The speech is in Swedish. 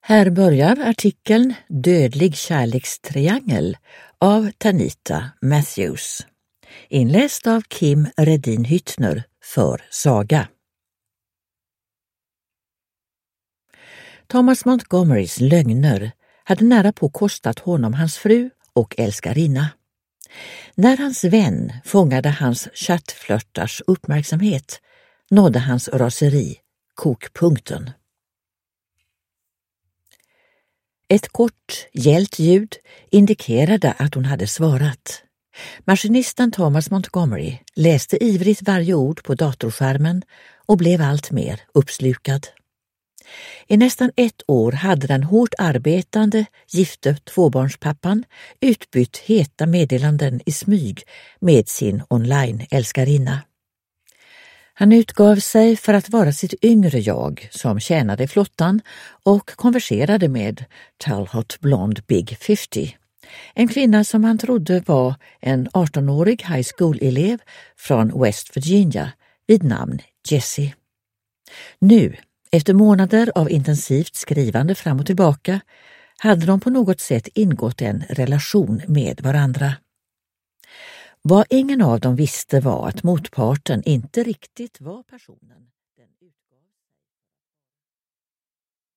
Här börjar artikeln Dödlig kärlekstriangel av Tanita Matthews. Inläst av Kim Redin Hyttner för Saga. Thomas Montgomerys lögner hade nära på kostat honom hans fru och älskarinna. När hans vän fångade hans chattflörtars uppmärksamhet nådde hans raseri kokpunkten. Ett kort, gällt ljud indikerade att hon hade svarat. Maskinisten Thomas Montgomery läste ivrigt varje ord på datorskärmen och blev allt mer uppslukad. I nästan 1 år hade den hårt arbetande, gifte tvåbarnspappan utbytt heta meddelanden i smyg med sin online-älskarinna. Han utgav sig för att vara sitt yngre jag som tjänade i flottan och konverserade med Talhot Blonde Big 50, en kvinna som han trodde var en 18-årig high school-elev från West Virginia vid namn Jessie. Nu, efter månader av intensivt skrivande fram och tillbaka, hade de på något sätt ingått en relation med varandra. Vad ingen av dem visste var att motparten inte riktigt var personen den